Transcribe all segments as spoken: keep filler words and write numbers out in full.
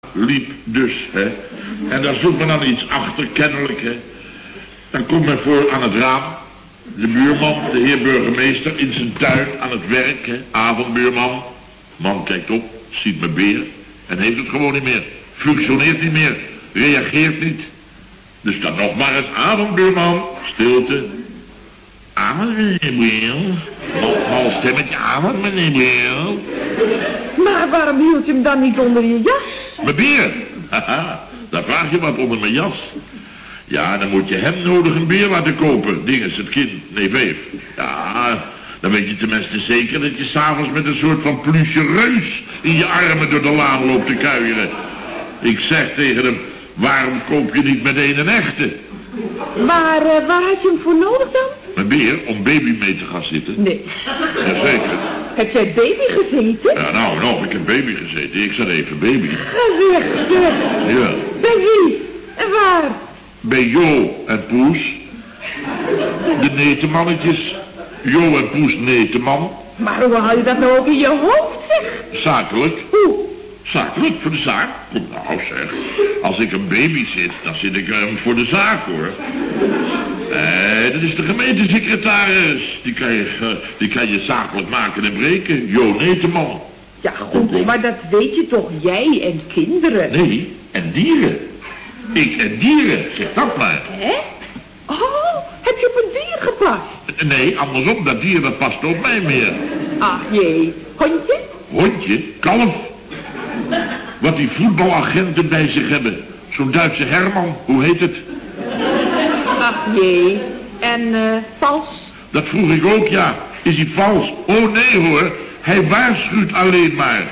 liep dus, hè. En daar zoekt men dan iets achter, kennelijk, hè. Dan komt men voor aan het raam. De buurman, de heer burgemeester, in zijn tuin aan het werk, hè. Avondbuurman. Man kijkt op, ziet mijn beer en heeft het gewoon niet meer. Functioneert niet meer, reageert niet. Dus dan nog maar eens avondbuurman. Stilte. Avond, meneer Bril. Mal stemmetje, avond, meneer Bril. Maar waarom hield je hem dan niet onder je jas? Mijn beer. Haha, daar vraag je wat onder mijn jas. Ja, dan moet je hem nodig een beer laten kopen. Ding is het kind, nee vijf. Ja, dan weet je tenminste zeker dat je s'avonds met een soort van pluche reus in je armen door de laan loopt te kuieren. Ik zeg tegen hem, waarom koop je niet meteen een echte? Maar uh, waar had je hem voor nodig dan? Mijn beer, om baby mee te gaan zitten. Nee. Jazeker. Heb jij baby gezeten? Ja, nou, nou, ik heb baby gezeten. Ik zat even baby. Ga weg, zeg. Ja. Bij wie? En waar? Bij Jo en Poes. De netemannetjes. Jo en Poes neteman. Maar hoe haal je dat nou ook in je hoofd, zeg? Zakelijk. Hoe? Zakelijk, voor de zaak. Kom nou zeg. Als ik een baby zit, dan zit ik hem voor de zaak hoor. Nee, dat is de gemeentesecretaris. Die kan je, uh, die kan je zakelijk maken en breken. Jo neteman. Ja goed, maar dat weet je toch, jij en kinderen. Nee, en dieren. Ik en dieren, zeg dat maar. Hè? Oh, heb je op een dier gepast? Nee, andersom, dat dier dat past op mij meer. Ach jee, hondje? Hondje? Kalf? Wat die voetbalagenten bij zich hebben. Zo'n Duitse Herman, hoe heet het? Ach jee, en uh, vals? Dat vroeg ik ook, ja. Is hij vals? Oh nee hoor, hij waarschuwt alleen maar.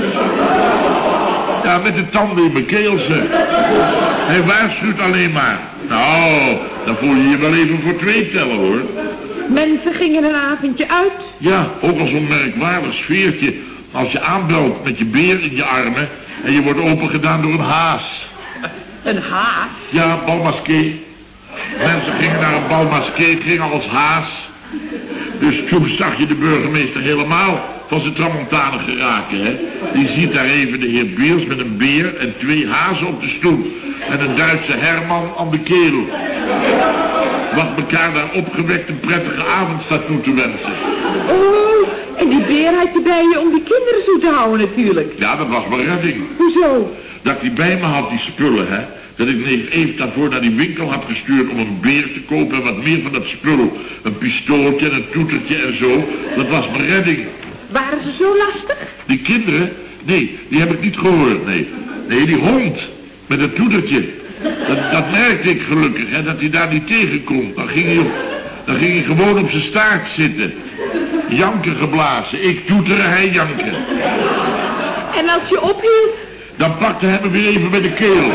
Ja, met de tanden in mijn keel, zeg. Hij waarschuwt alleen maar. Nou, dan voel je je wel even voor twee tellen, hoor. Mensen gingen een avondje uit. Ja, ook al zo'n merkwaardig sfeertje. Als je aanbelt met je beer in je armen en je wordt opengedaan door een haas. Een haas? Ja, balmasqué. Mensen gingen naar een balmasqué, gingen als haas. Dus toen zag je de burgemeester helemaal van zijn tramontane geraken, hè. Die ziet daar even de heer Beers met een beer en twee hazen op de stoep. En een Duitse Herman aan de keel. Wat elkaar daar opgewekt een prettige avond staat toe te wensen. Oh, en die beer had je bij je om die kinderen zo te houden natuurlijk. Ja, dat was mijn redding. Hoezo? Dat ik die bij me had, die spullen, hè. Dat ik neef even daarvoor naar die winkel had gestuurd om een beer te kopen en wat meer van dat spul. Een pistooltje en een toetertje en zo. Dat was mijn redding. Waren ze zo lastig? Die kinderen? Nee, die heb ik niet gehoord, nee. Nee, die hond. Met het toetertje. Dat, dat merkte ik gelukkig, hè, dat hij daar niet tegenkomt. Dan ging hij, op, dan ging hij gewoon op zijn staart zitten. Janken geblazen. Ik toeteren, hij janken. En als je ophield? Dan pakte hij me weer even bij de keel.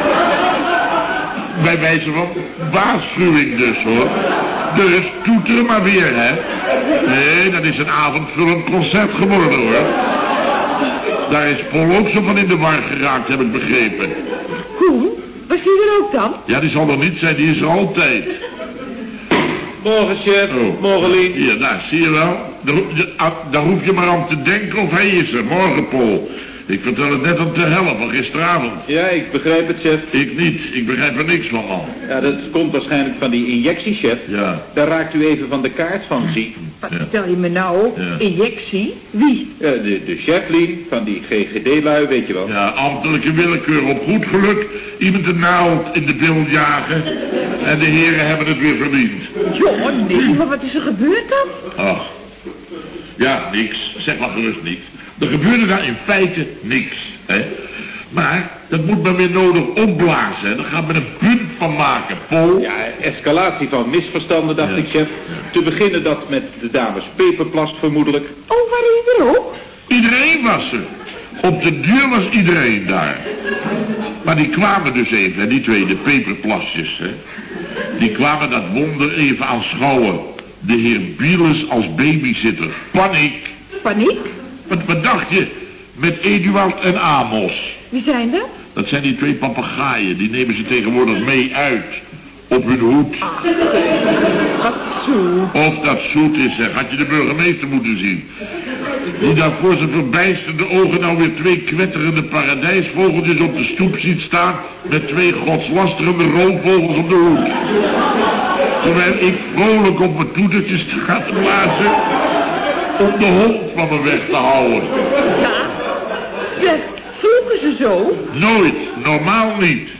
Bij wijze van waarschuwing dus, hoor. Dus toeteren maar weer, hè. Nee, dat is een avondvullend concert geworden, hoor. Daar is Paul ook zo van in de war geraakt, heb ik begrepen. Koen, was die er ook dan? Ja, die zal er niet zijn, die is er altijd. Morgen, chef. Oh. Morgen, Lien. Ja, nou, zie je wel. Daar, daar, daar hoef je maar aan te denken of hij is er. Morgen, Paul. Ik vertel het net om te helpen van gisteravond. Ja, ik begrijp het, chef. Ik niet. Ik begrijp er niks van, man. Ja, dat komt waarschijnlijk van die injectie, chef. Ja. Daar raakt u even van de kaart van, zie. Wat Ja. vertel je me nou? Ja. Injectie? Wie? Ja, de, de chef, Lien, van die G G D-lui, weet je wel. Ja, ambtelijke willekeur op goed geluk. Iemand een naald in de bil jagen. En de heren hebben het weer verdiend. Jongen, nee, maar wat is er gebeurd dan? Ach. Ja, niks. Zeg maar gerust niks. Er gebeurde daar in feite niks, hè. Maar dat moet men weer nodig opblazen. Daar gaat men een punt van maken, Paul. Ja, escalatie van misverstanden, dacht Ja. ik, chef. Te beginnen dat met de dames Peperplast, vermoedelijk. Oh, waren jullie er ook? Iedereen was er. Op de deur was iedereen daar. Maar die kwamen dus even, hè, die twee, de peperplasjes, hè. Die kwamen dat wonder even aanschouwen. De heer Bieles als babysitter. Paniek. Paniek? Wat, wat dacht je met Eduard en Amos? Wie zijn dat? Dat zijn die twee papegaaien. Die nemen ze tegenwoordig mee uit. Op hun hoed. Wat zoet. Of dat zoet is, zeg. Had je de burgemeester moeten zien. Die daar voor zijn verbijsterde ogen nou weer twee kwetterende paradijsvogeltjes op de stoep ziet staan met twee godslasterende roofvogels op de hoek. Terwijl ik vrolijk op mijn toetertjes ga te blazen om de hond van me weg te houden. Ja, zeg, vloeken ze zo? Nooit, normaal niet.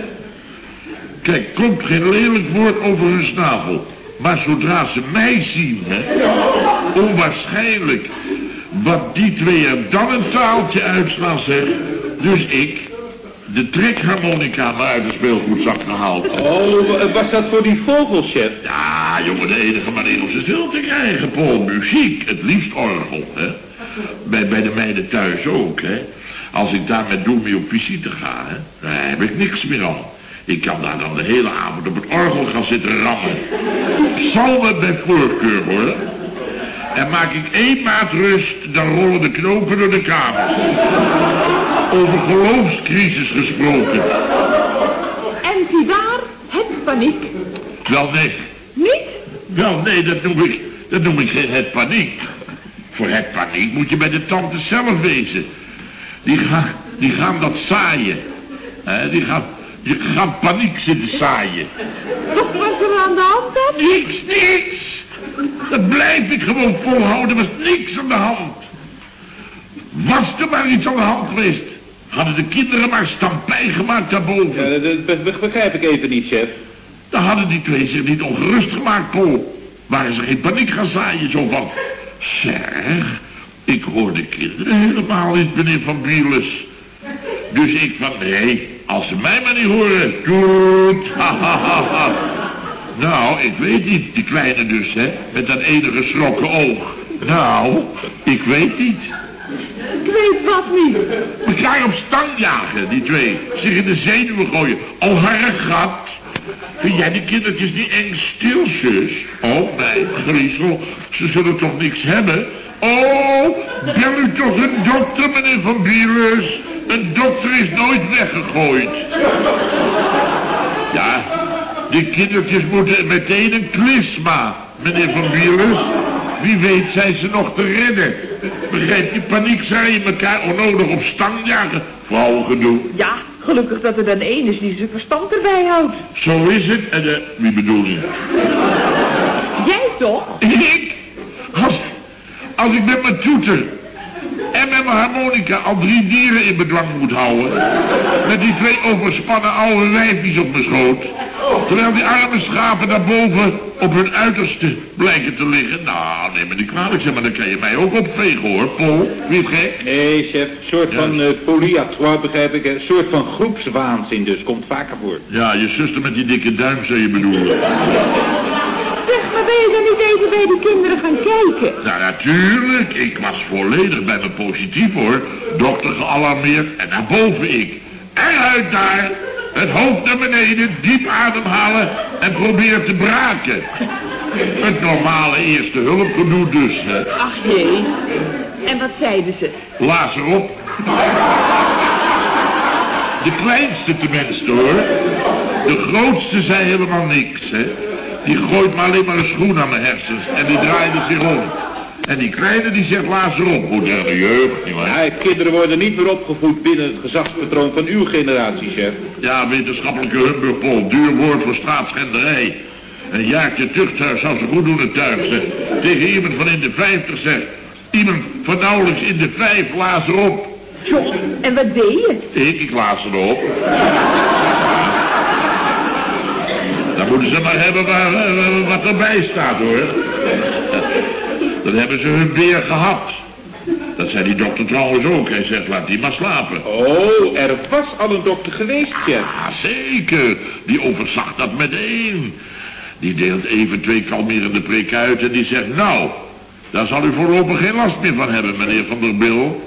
Kijk, komt geen lelijk woord over hun snavel. Maar zodra ze mij zien, hè, onwaarschijnlijk, wat die twee er dan een taaltje uitslaan, zeg. Dus ik, de trekharmonica maar uit de speelgoedzak gehaald. Oh, was dat voor die vogels, chef? Ja, jongen, de enige manier om ze stil te krijgen, Paul. Muziek, het liefst orgel, hè. Bij, bij de meiden thuis ook, hè. Als ik daar met Doemie op visite ga, hè, daar heb ik niks meer aan. Ik kan daar dan de hele avond op het orgel gaan zitten rammen. Psalmen bij voorkeur, hoor. En maak ik één maat rust, dan rollen de knopen door de kamer. Over geloofscrisis gesproken. En zie daar, het paniek. Wel, nee. Niet? Wel, nee, dat noem ik, dat noem ik geen het paniek. Voor het paniek moet je bij de tante zelf wezen. Die gaan, die gaan dat zaaien. He, die gaan... Je gaat paniek zitten zaaien. Wat was er aan de hand dan? Niks, niks. Dat blijf ik gewoon volhouden. Er was niks aan de hand. Was er maar iets aan de hand geweest, hadden de kinderen maar stampij gemaakt daarboven. Ja, dat, dat, dat begrijp ik even niet, chef. Dan hadden die twee zich niet ongerust gemaakt, Paul. Waren ze geen paniek gaan zaaien, zo van... Zeg, ik hoor de kinderen helemaal niet, meneer Van Bieles. Dus ik van, nee... Als ze mij maar niet horen, toet, ha, ha, ha, ha. Nou, ik weet niet, die kleine dus, hè, met dat ene geschrokken oog. Nou, ik weet niet. Ik weet wat niet. Elkaar op stang jagen, die twee. Zich in de zenuwen gooien. Oh, harregat. Vind jij die kindertjes niet eng stil, zus? Oh, mijn griezel, ze zullen toch niks hebben? Oh, bel u toch een dokter, meneer Van Bieles. Een dokter is nooit weggegooid. Ja, die kindertjes moeten meteen een klisma, meneer Van Bieles. Wie weet zijn ze nog te redden. Begrijp je, paniek zaaien elkaar onnodig op stang jagen. Vrouwengedoe. Ja, gelukkig dat er dan één is die zijn verstand erbij houdt. Zo is het. En uh, wie bedoel je? Jij toch? Ik? Als, als ik met mijn toeter... en met mijn harmonica al drie dieren in bedwang moet houden. Met die twee overspannen oude wijfjes op mijn schoot. Terwijl die arme schapen daarboven op hun uiterste blijken te liggen. Nou, neem me niet kwalijk, zeg maar, dan kan je mij ook opvegen, hoor, Paul. Wie gek? Nee, chef, een soort van uh, folie à trois, begrijp ik. Een soort van groepswaanzin dus, komt vaker voor. Ja, je zuster met die dikke duim zou je bedoelen. Zeg, maar ben je dan niet even bij die kinderen gaan kijken? Nou, natuurlijk. Ik was volledig bij me positief, hoor. Dokter gealarmeerd en naar boven ik. Eruit daar. Het hoofd naar beneden, diep ademhalen en probeer te braken. Het normale eerste hulpgedoe dus, hè. Ach jee. En wat zeiden ze? Blaas erop. De kleinste tenminste, hoor. De grootste zei helemaal niks, hè. Die gooit maar alleen maar een schoen aan mijn hersens en die draaide zich om. En die kleine die zegt blaas erop. Moderne jeugd, nietwaar? Ja, kinderen worden niet meer opgevoed binnen het gezagspatroon van uw generatie, chef. Ja, wetenschappelijke humbugpol, duur woord voor straatschenderij. Een jaartje tuchthuis zou ze goed doen het tuig, zeg. Tegen iemand van in de vijftig, zeg. Iemand van nauwelijks in de vijf, laas erop. Zo, en wat deed je? Ik, ik laas erop. Dan moeten ze maar hebben waar, uh, wat erbij staat, hoor. Dan hebben ze hun beer gehad. Dat zei die dokter trouwens ook. Hij zegt, laat die maar slapen. Oh, er was al een dokter geweest, chef. Ja, zeker. Die overzag dat meteen. Die deelt even twee kalmerende prikken uit en die zegt, nou, daar zal u voorlopig geen last meer van hebben, meneer Van der Bil.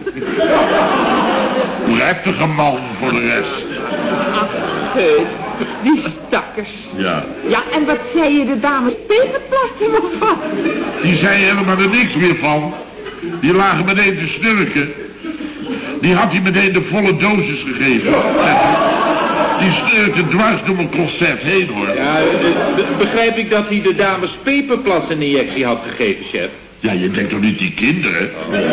Prettige man voor de rest. Ach, heus, die stakkers. Ja. Ja, en wat zei je de dames peperplasten nog van? Die zei helemaal er niks meer van. Die lagen meteen te snurken. Die had hij meteen de volle dosis gegeven. Die snurkte dwars door mijn concert heen, hoor. Ja, be- begrijp ik dat hij de dames peperplas een injectie had gegeven, chef? Ja, je denkt toch niet die kinderen?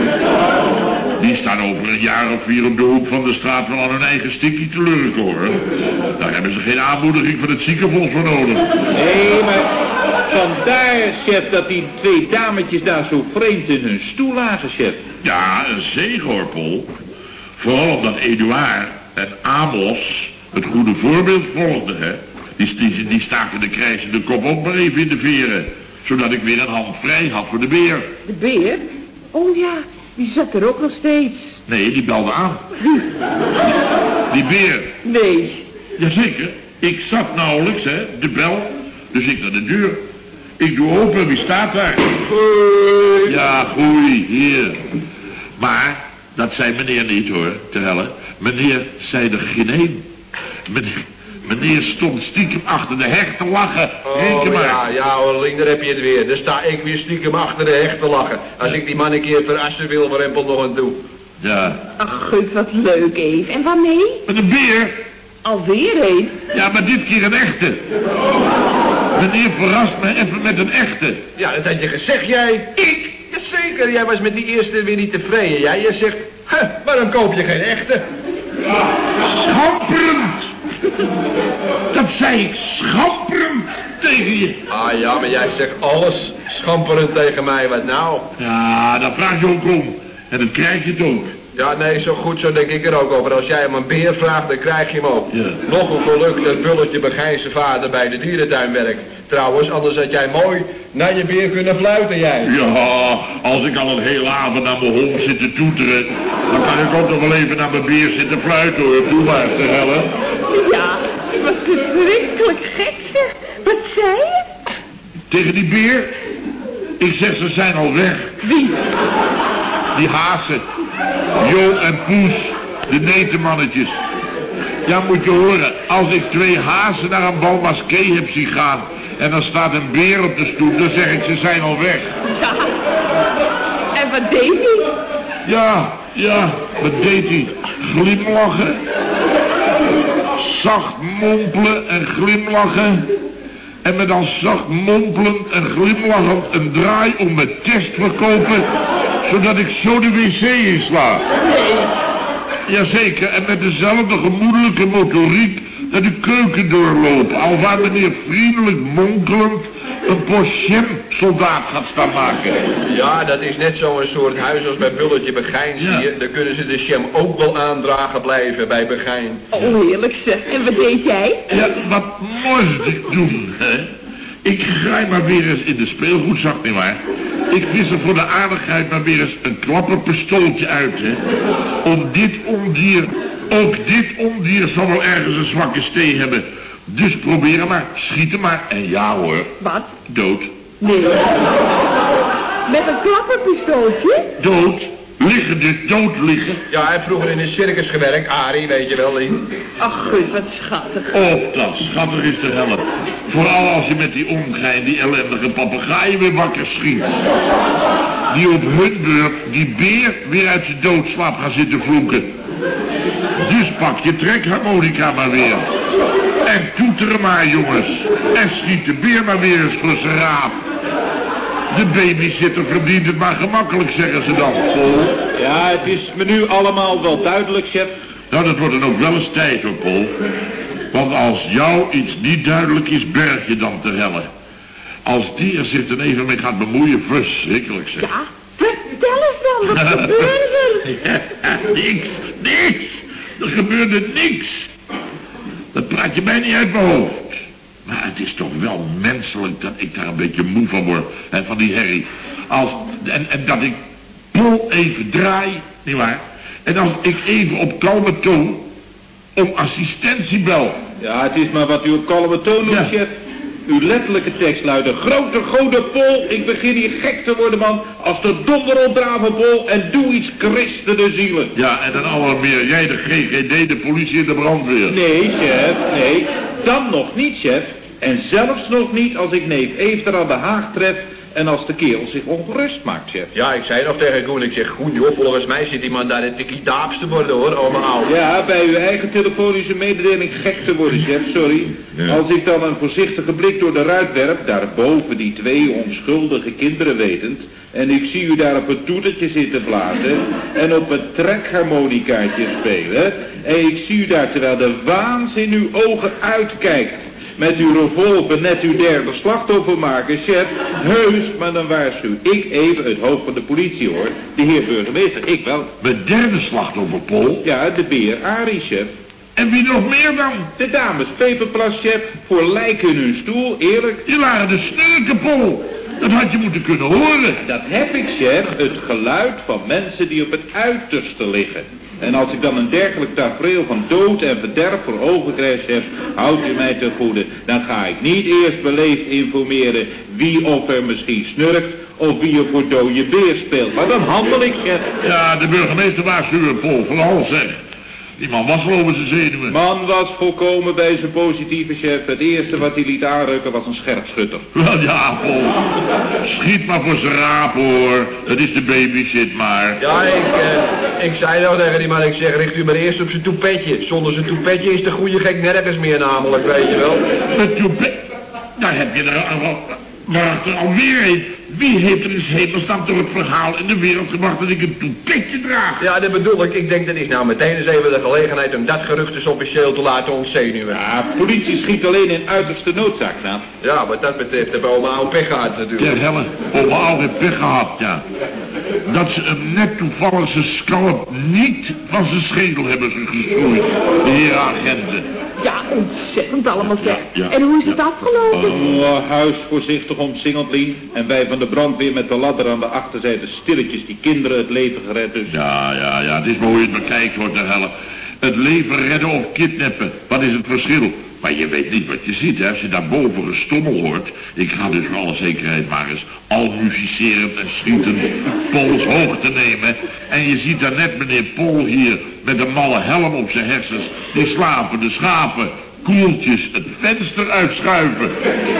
Die staan over een jaar of vier op de hoek van de straat wel aan hun eigen stikkie te lurken, hoor. Daar hebben ze geen aanmoediging van het ziekenfonds voor nodig. Nee, maar vandaar, chef, dat die twee dametjes daar zo vreemd in hun stoel lagen, chef. Ja, een zegen, hoor, Paul. Vooral omdat Eduard en Amos het goede voorbeeld volgden, hè. Die, die, die staken de krijzende kop ook maar even in de veren. Zodat ik weer een hand vrij had voor de beer. De beer? Oh ja, die zat er ook nog steeds. Nee, die belde aan. Die, die beer. Nee. Jazeker. Ik zat nauwelijks, hè, de bel. Dus ik naar de deur. Ik doe open, wie staat daar? Goeie. Ja, goeie, hier. Maar, dat zei meneer niet, hoor, te helle. Meneer zei er geen één. Meneer... Meneer stond stiekem achter de heg te lachen. Oh ja, ja hoor, Lien, daar heb je het weer. Dan sta ik weer stiekem achter de heg te lachen. Als ik die man een keer verassen wil, waar Rempel nog aan doe. Ja. Ach, gut, wat leuk, Eve. En waarmee? Met een beer. Alweer een? Ja, maar dit keer een echte. Meneer verrast me even met een echte. Ja, dat had je gezegd, jij. Ik? Jazeker, jij was met die eerste weer niet tevreden, jij. Je zegt, huh, waarom koop je geen echte? Schamperend. Dat zei ik, schamperend tegen je. Ah ja, maar jij zegt alles schamperend tegen mij, wat nou? Ja, daar vraag je ook om. En dan krijg je het ook. Ja, nee, zo goed, zo denk ik er ook over. Als jij hem een beer vraagt, dan krijg je hem ook. Ja. Nog een geluk dat Bulletje Begijnse vader bij de dierentuin werkt. Trouwens, anders had jij mooi naar je beer kunnen fluiten, jij. Ja, als ik al een hele avond naar mijn hond zit te toeteren, dan kan ik ook nog wel even naar mijn beer zitten fluiten, hoor. Doe maar, te helle. Ja, wat verschrikkelijk gek, zeg. Wat zei je? Tegen die beer? Ik zeg, ze zijn al weg. Wie? Die hazen. Jo en Poes, de netenmannetjes. Ja, moet je horen, als ik twee hazen naar een bal maskee heb zien gaan en dan staat een beer op de stoep, dan zeg ik, ze zijn al weg. Ja. En wat deed hij? Ja, ja, wat deed hij? Glimlachen. Zacht mompelen en glimlachen. En me dan zacht mompelend en glimlachend een draai om mijn test verkopen, zodat ik zo de wc insla. Jazeker, en met dezelfde gemoedelijke motoriek naar de keuken doorlopen, alwaar meneer vriendelijk monkelend een Pochem-soldaat gaat staan maken. Ja, dat is net zo'n soort huis als bij Bulletje Begijn, zie je. Ja. Dan kunnen ze de Chem ook wel aandragen blijven bij Begijn. Oh, heerlijk zeg. En wat deed jij? Ja, wat moest ik doen, hè? Ik graai maar weer eens in de speelgoedzak, nietwaar? Ik vis er voor de aardigheid maar weer eens een klapperpistooltje uit, hè? Om dit ondier, ook dit ondier zal wel ergens een zwakke steen hebben. Dus proberen maar, schieten maar. En ja hoor, Wat? dood. Nee. Met een klapperpistooltje? Dood. Liggen dus, dood liggen. Ja, hij heeft vroeger in een circus gewerkt, Arie, weet je wel, Lien. Ach, gut, wat schattig. Oh, dat schattig is te helpen. Vooral als je met die ongein, die ellendige papegaaien weer wakker schiet. Die op hun beurt die beer weer uit zijn doodslaap gaan zitten vloeken. Dus pak je trekharmonica maar weer. En toeteren maar, jongens. En schiet de beer maar weer eens voor zijn raap. De babysitter verdient het maar gemakkelijk, zeggen ze dan. Paul. Ja, het is me nu allemaal wel duidelijk, chef. Nou, dat wordt dan ook wel eens tijd, hoor, Paul. Want als jou iets niet duidelijk is, berg je dan te helle. Als die er zich dan even mee gaat bemoeien, verschrikkelijk, zeg. Ja? Vertel eens dan, wat gebeurde er? Ja, niks, niks. Er gebeurde niks. Dat praat je mij niet uit mijn hoofd. Maar het is toch wel menselijk dat ik daar een beetje moe van word. Hè, van die herrie. Als, en, en dat ik Paul even draai, nietwaar? En als ik even op kalme toon om assistentie bel. Ja, het is maar wat u op kalme toon doet, Ja. chef. Uw letterlijke tekst luidde: grote gode Pol, ik begin hier gek te worden, man. Als de donder opdraven, Pol, en doe iets, Christen de zielen. Ja, en dan alarmeer jij de G G D, de politie en de brandweer. Nee, chef, nee. Dan nog niet, chef. En zelfs nog niet als ik neef Eefter aan de Haag tref En als de kerel zich ongerust maakt, chef. Ja, ik zei nog tegen Koen, ik zeg, Koen, joh, volgens mij zit die man daar de tikkie-daapste te worden, hoor, allemaal. Ja, bij uw eigen telefonische mededeling gek te worden, chef, sorry. Ja. Als ik dan een voorzichtige blik door de ruit werp, daarboven die twee onschuldige kinderen wetend, en ik zie u daar op het toetertje zitten blazen en op het trekharmonicaatje spelen, en ik zie u daar terwijl de waanzin uw ogen uitkijkt, met uw revolver net uw derde slachtoffer maken, chef, heus, maar dan waarschuw ik even het hoofd van de politie, hoor. De heer burgemeester, ik wel. Mijn derde slachtoffer, Paul. Ja, de beer Arie, chef. En wie nog meer dan? De dames Peperplas, chef, voor lijken in hun stoel, eerlijk. Die waren de snurken, Paul. Dat had je moeten kunnen horen. Dat heb ik, chef, het geluid van mensen die op het uiterste liggen. En als ik dan een dergelijk tafereel van dood en verderf voor ogen krijg, chef, houdt u mij ten goede. Dan ga ik niet eerst beleefd informeren wie of er misschien snurkt of wie er voor dode beer speelt. Maar dan handel ik, chef. Ja, de burgemeester waarschuwen, Paul, vooral zeg. Die man was al over zijn zenuwen. Man was volkomen bij zijn positieve, chef. Het eerste wat hij liet aanrukken was een scherpschutter. Wel ja, Paul. Schiet maar voor zijn raap, hoor. Dat is de babyshit maar. Ja, ik, uh, ik zei nou tegen die man, ik zeg, richt u maar eerst op zijn toepetje. Zonder zijn toepetje is de goede gek nergens meer namelijk, weet je wel. Een toepet? Daar heb je er al... Waarachter alweer een. Wie heeft er eens hemelsnaam door het verhaal in de wereld gebracht dat ik een toepetje draag? Ja, dat bedoel ik. Ik denk dat is nou meteen eens even de gelegenheid om dat gerucht eens officieel te laten ontzenuwen. Ja, politie schiet alleen in uiterste noodzaak, nou. Ja, wat dat betreft hebben we oma al pech gehad natuurlijk. Ja, Helle, oma al heeft pech gehad, ja. Dat ze hem net toevallig zijn scalp niet van zijn schedel hebben gestrooid, de heren agenten. Ja, ontzettend allemaal zeg. Ja, ja, en hoe is het ja. afgelopen? Oh, huis voorzichtig omsingeld, Lien. En wij van de brandweer met de ladder aan de achterzijde stilletjes die kinderen het leven gered dus. Ja, ja, ja, het is maar hoe je het bekijkt, hoor, de Helle. Het leven redden of kidnappen, wat is het verschil? Maar je weet niet wat je ziet, hè, als je daarboven gestommel hoort. Ik ga dus voor alle zekerheid maar eens al muzicerend en schietend Pols hoog te nemen. En je ziet daar net meneer Pol hier met een malle helm op zijn hersens. Die slapende schapen, koeltjes, het venster uitschuiven.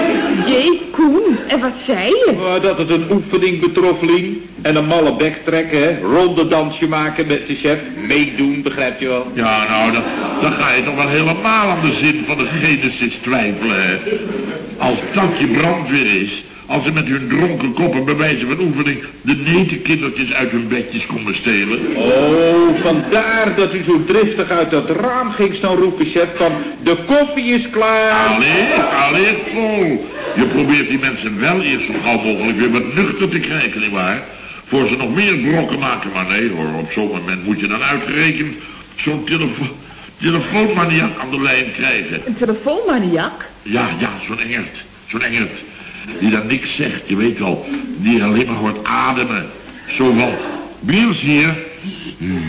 Jee, Koen, en wat zei je? Oh, dat het een oefening betrof, Lien. En een malle bek trekken, hè. Rondedansje maken met de chef. Meedoen, begrijp je wel. Ja, nou, dan, dan ga je toch wel helemaal aan de zin van de genesis twijfelen, hè. Als dat je brandweer is, als ze met hun dronken koppen bij wijze van oefening de netenkindertjes uit hun bedjes konden stelen. Oh, vandaar dat u zo driftig uit dat raam ging staan roepen, chef, van de koffie is klaar. Allee, allee, Paul. Je probeert die mensen wel eerst zo gauw mogelijk weer wat nuchter te krijgen, nietwaar? Voor ze nog meer brokken maken, maar nee hoor, op zo'n moment moet je dan uitgerekend zo'n telefo telefoonmaniak aan de lijn krijgen. Een telefoonmaniak? Ja, ja, zo'n engert, zo'n engert. Die dan niks zegt, je weet wel, die alleen maar hoort ademen. Zo van, Biels hier. Hmm.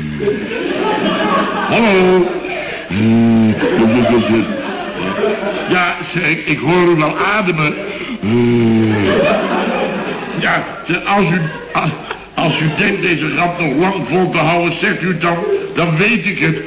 Hallo. Hmm. Ja, zeg, ik hoor u wel ademen. Hmm. Ja, als u, als, als u denkt deze grap nog lang vol te houden, zegt u het dan, dan weet ik het.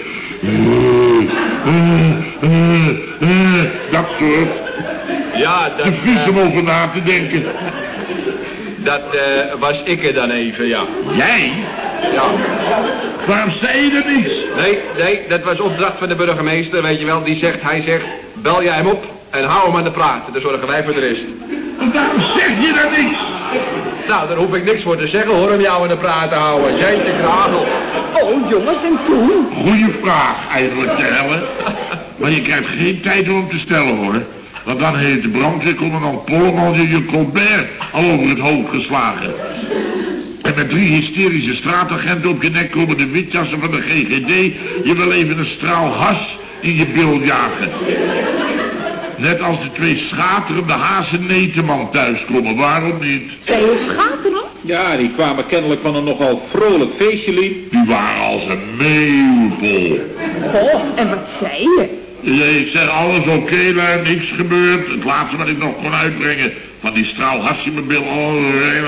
Dat soort. Ja, dat... De vies om over na te denken. Dat uh, was ik er dan even, ja. Jij? Ja. Waarom zei je er niks? Nee, nee, dat was opdracht van de burgemeester, weet je wel. Die zegt, hij zegt, bel jij hem op en hou hem aan de praat. Dan zorgen wij voor de rest. Waarom zeg je daar niks? Nou, daar hoef ik niks voor te zeggen hoor, om jou aan de praat te houden. Jeetje kragel. Oh, jongens, en toen? Goeie vraag, eigenlijk, te hellen. Maar je krijgt geen tijd om hem te stellen, hoor. Want dan heeft de brandweercommandant Polman je Colbert al over het hoofd geslagen. En met drie hysterische straatagenten op je nek komen de witjassen van de G G D je wel even een straal has in je bil jagen. Net als de twee schaterende hazen-neteman thuiskomen, waarom niet? Zijn je schateren? Ja, die kwamen kennelijk van een nogal vrolijk feestje, Lien. Die waren als een meeuwpol. Oh, en wat zei je? Ja, ik zeg alles oké, okay, daar niks gebeurd. Het laatste wat ik nog kon uitbrengen van die straal has in mijn bil. Oh,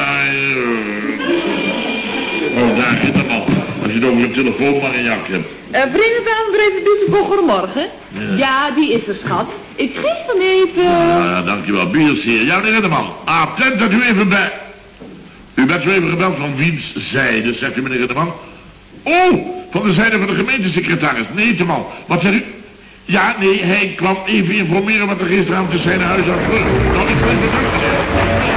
oh daar zit hem al. Als je het over een telefoonmaniak hebt. Uh, vrienden van André de Dusse, goedemorgen. Ja. ja, die is er, schat. Ik geef hem even. Ja, ja, dankjewel. Biers hier. Ja, meneer Redderman. Attent dat u even bij... U bent zo even gebeld van wiens zijde, zegt u, meneer Redderman. Oh, van de zijde van de gemeentesecretaris. Nee, te man. Wat zegt u? Ja, nee, hij kwam even informeren wat er gisteravond in zijn huis aan gebeurd. Nou, ik wil even danken.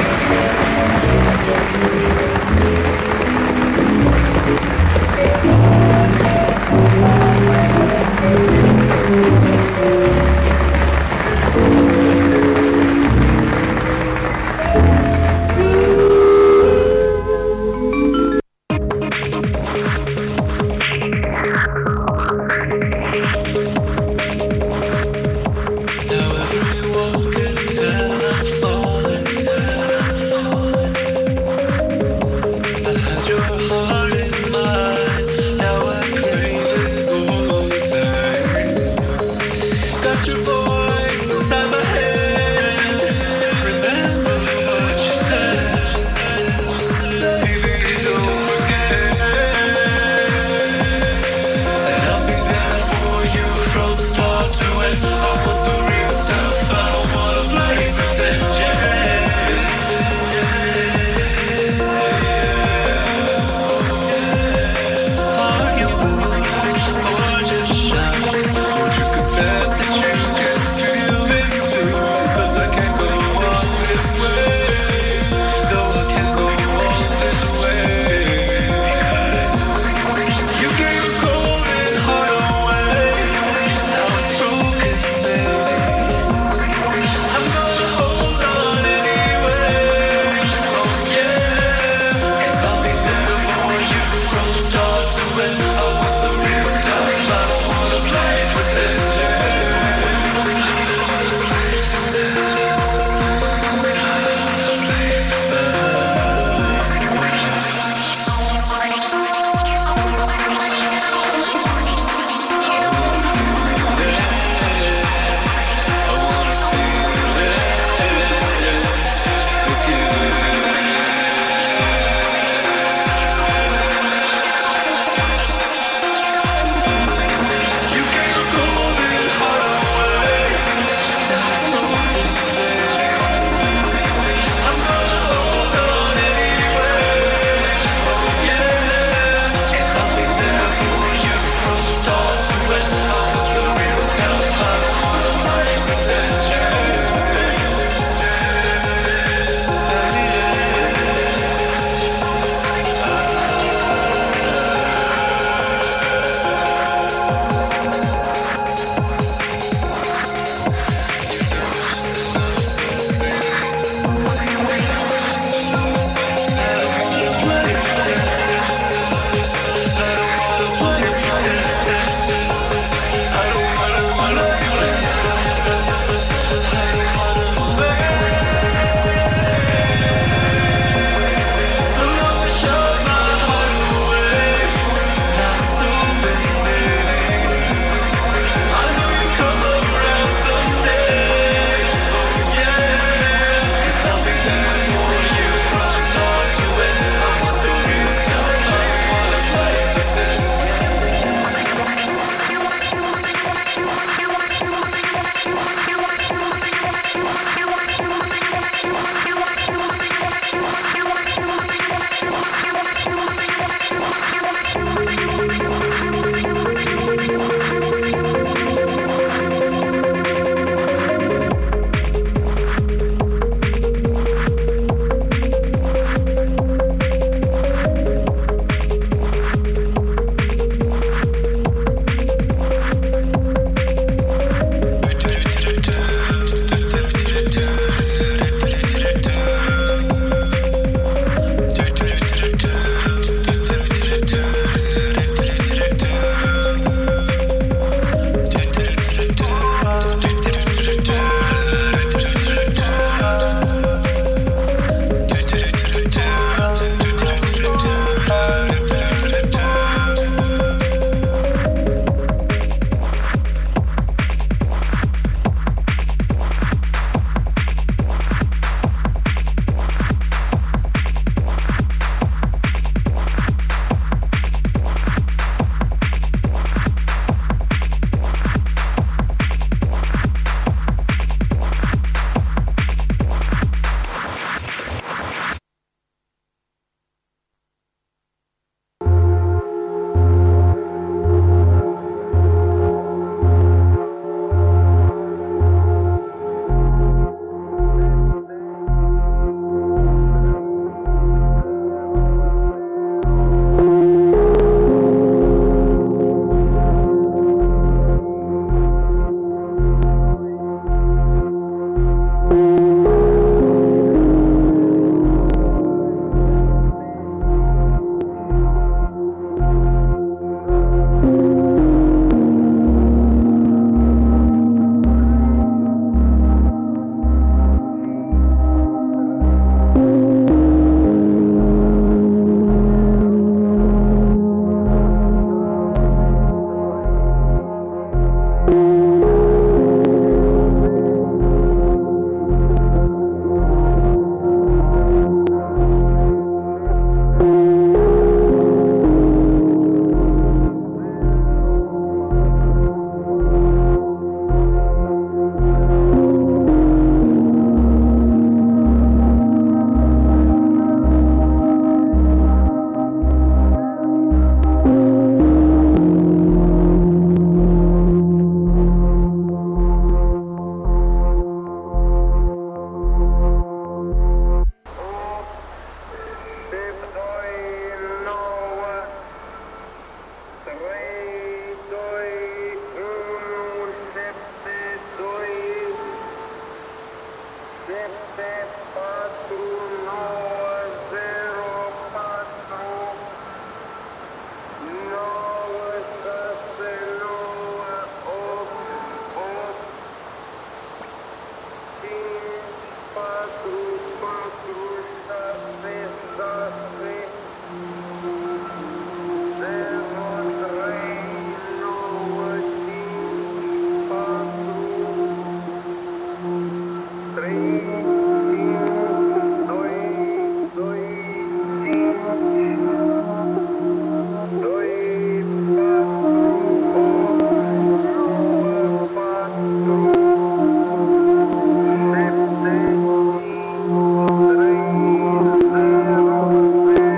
Thank you.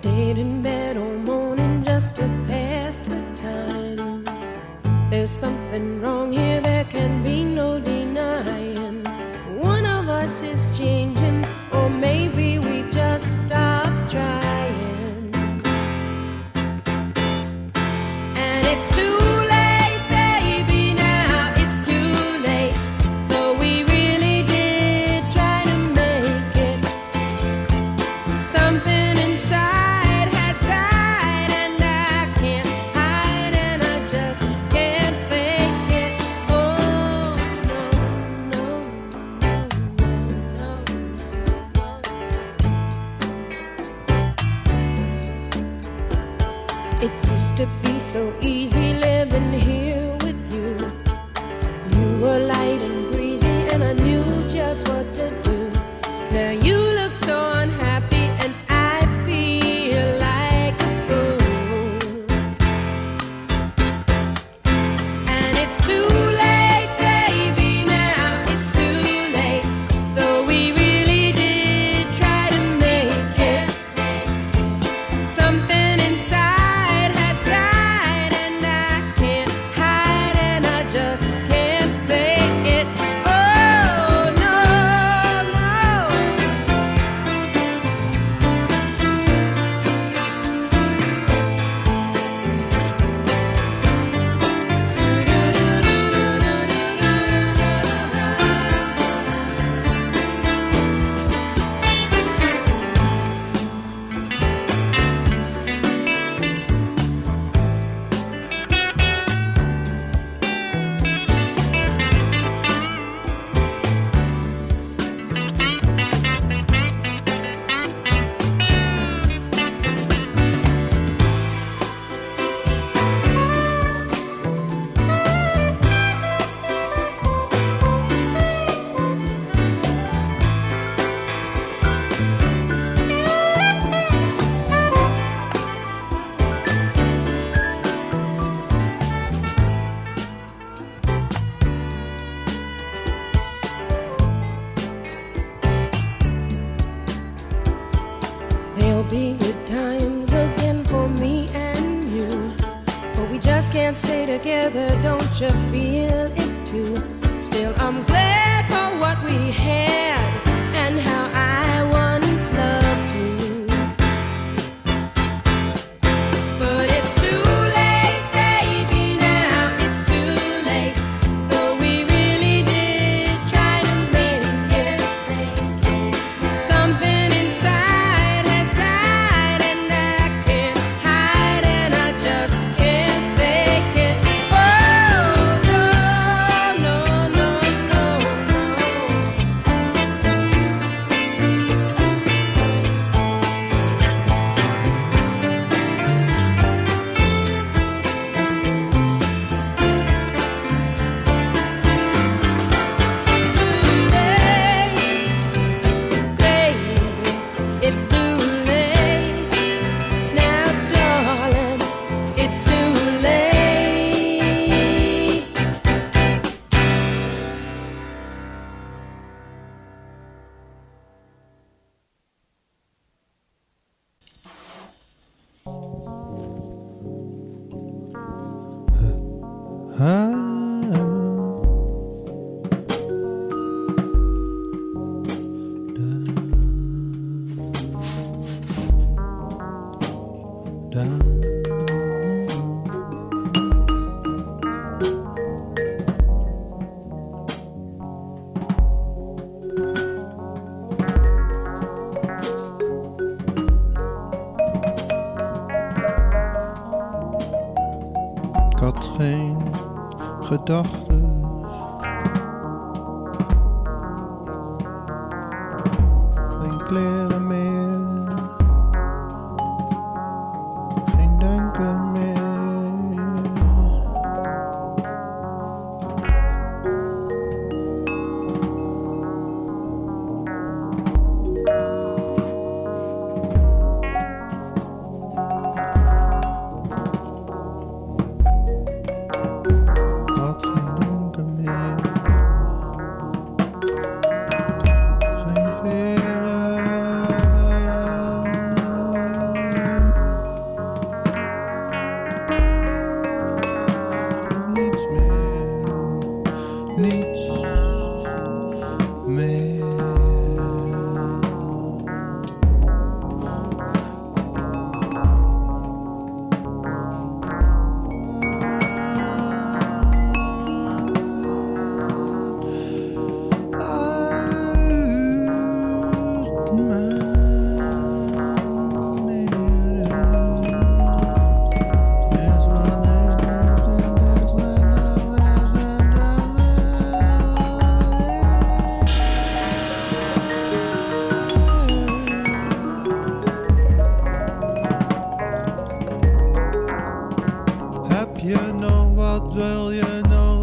stayed in bed all morning just to pass the time. There's something wrong here, there can be no denying. One of us is changing, or maybe we just stopped trying. And it's too late, baby, now it's too late. Though we really did try to make it. Something inside has died, and I can't hide, and I just can't fake it. Oh, no, no, no, no. It used to be so easy living here with you. You were light and breezy, and I knew just what to do. Now you look so unhappy, and I feel like a fool. And it's too late, baby, now it's too late. Though we really did try to make it. Something inside has died, and I can't hide, and I just can't fake it. Oh, no, no. There'll be good times again for me and you, but we just can't stay together, don't you feel it too? Still, I'm glad for what we had and how I once loved you. But it's too late, baby, now it's too late. Though we really did try to make it. Something inside has died, and I can't hide, and I just can't fake it. Oh, no, no, no, no, It's too late, now darling, it's too late. Ik had geen gedachten, geen kleren meer, geen denken meer. Had geen denken meer, geen veren.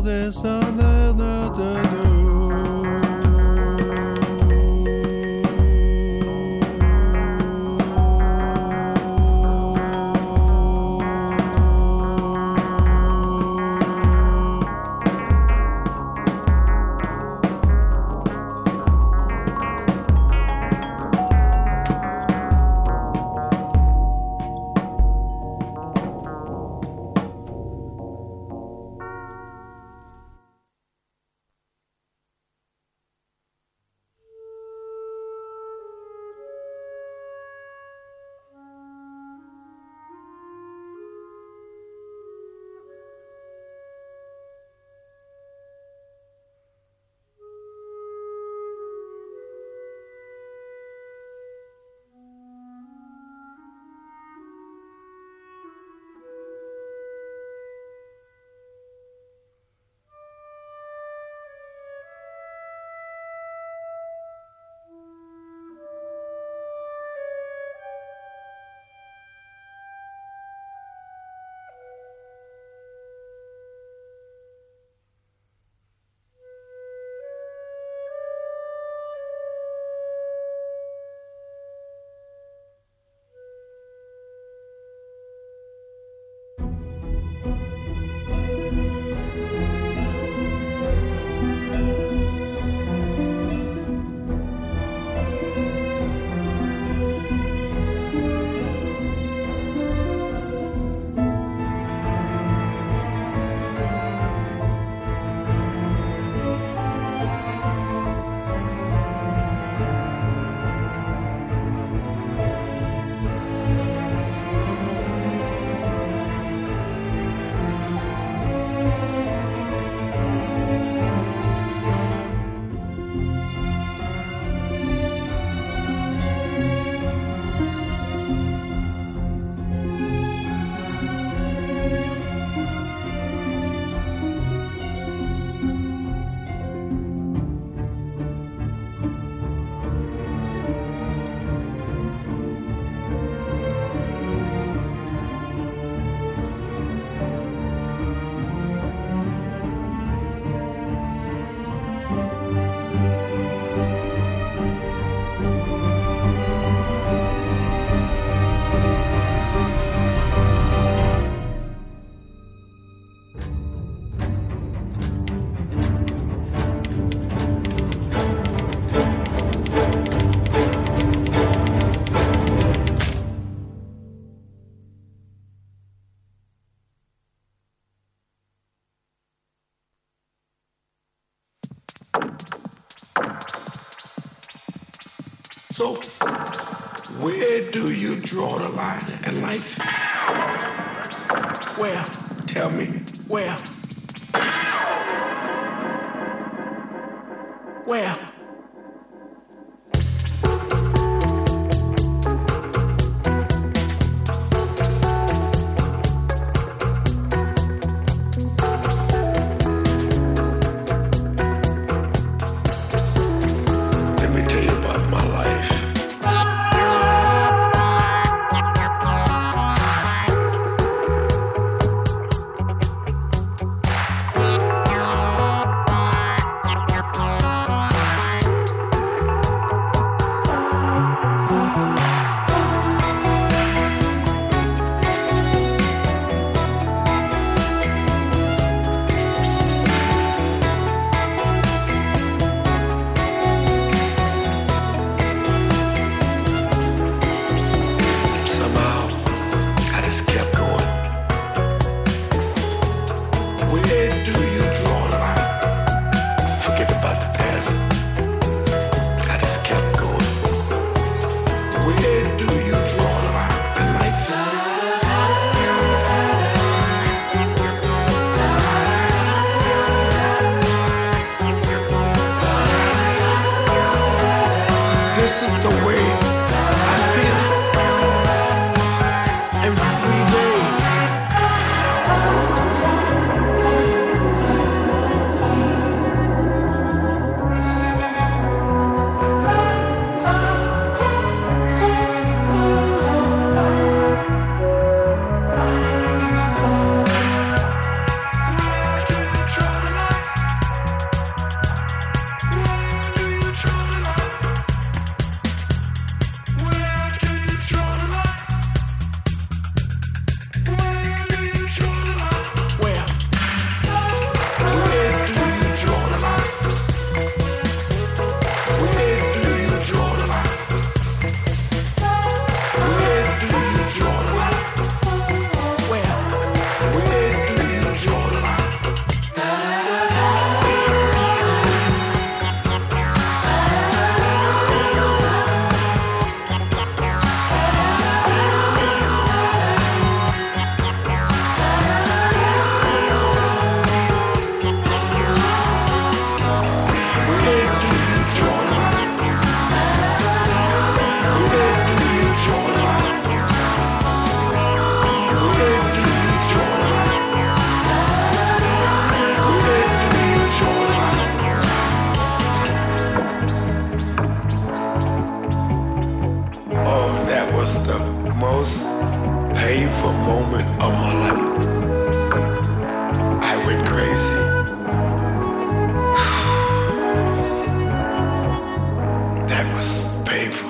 all this other to do. So, where do you draw the line in life? Where? Tell me, where? Where? This is the way I feel every day. went crazy. That was painful.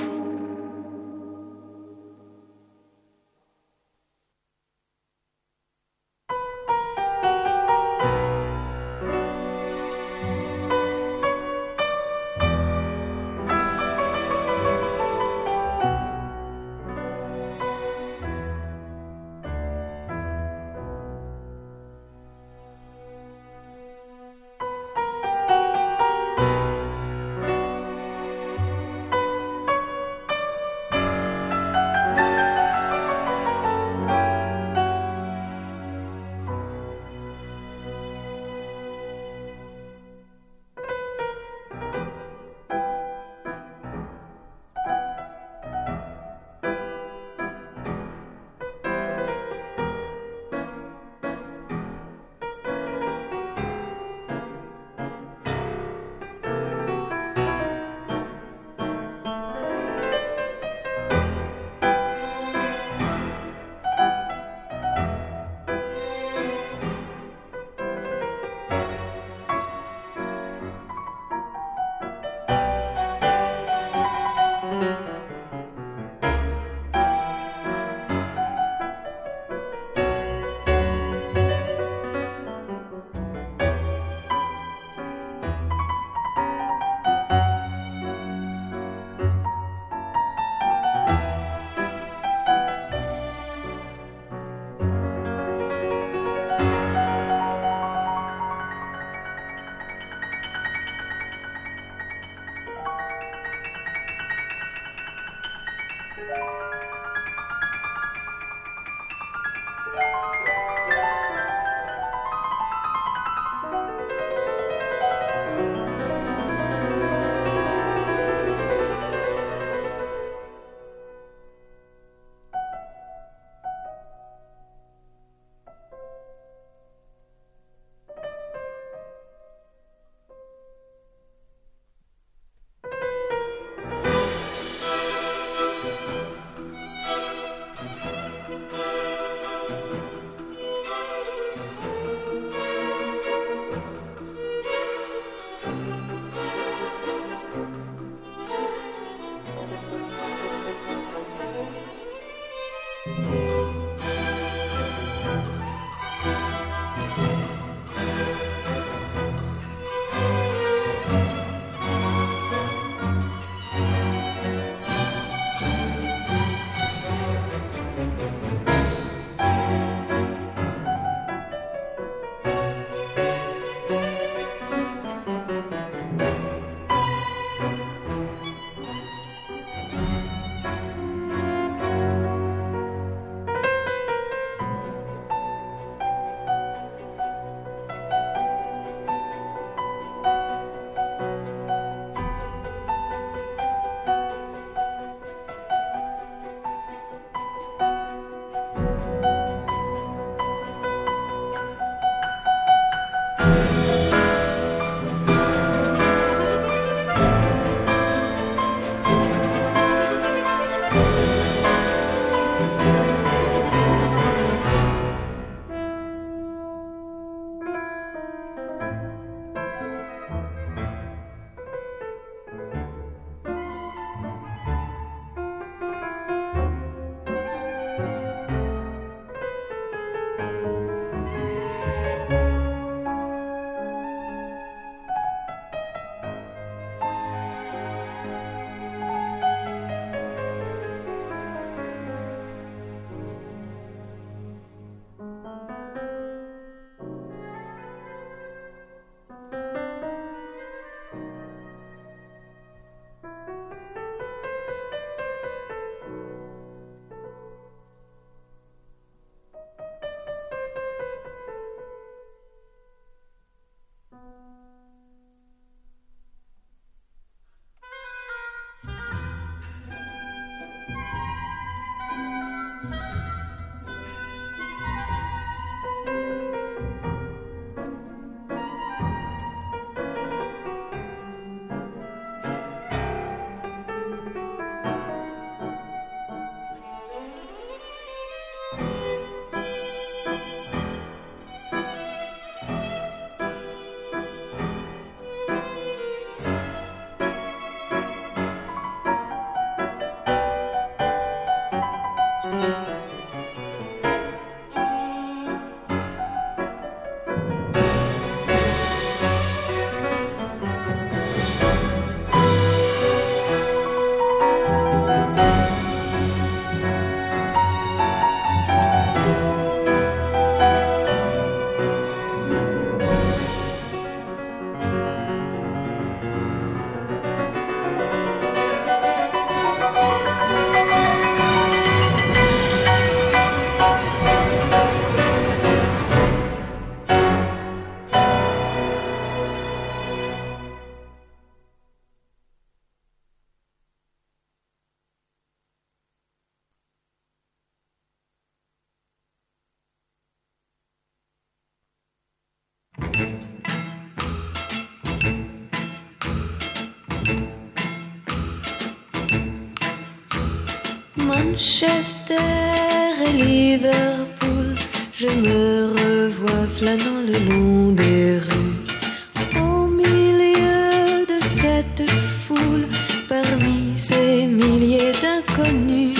Manchester et Liverpool, je me revois flânant le long des rues. Au milieu de cette foule, parmi ces milliers d'inconnus.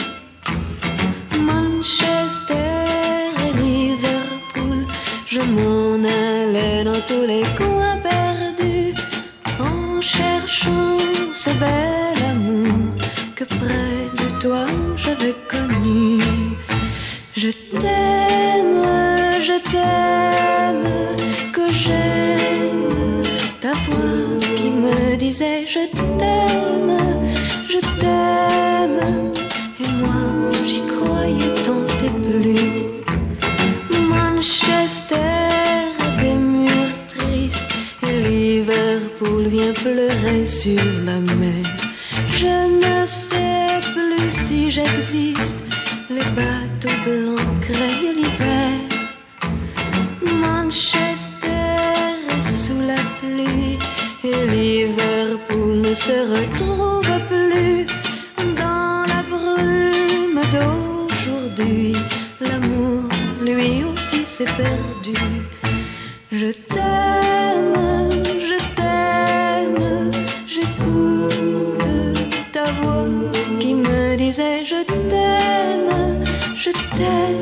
Manchester et Liverpool, je m'en allais dans tous les coins perdus, en cherchant ce bel amour que près de toi j'avais connu. Je t'aime, je t'aime, que j'aime ta voix qui me disait je t'aime, je t'aime, et moi j'y croyais tant et plus. Manchester a des murs tristes et Liverpool vient pleurer sur la mer. Je ne sais plus si j'existe, les bateaux blancs craignent l'hiver. Manchester est sous la pluie et Liverpool ne se retrouve plus. Dans la brume d'aujourd'hui, l'amour lui aussi s'est perdu. Je t'aime, je t'aime, j'écoute ta voix qui me disait je t'aime, je t'aime,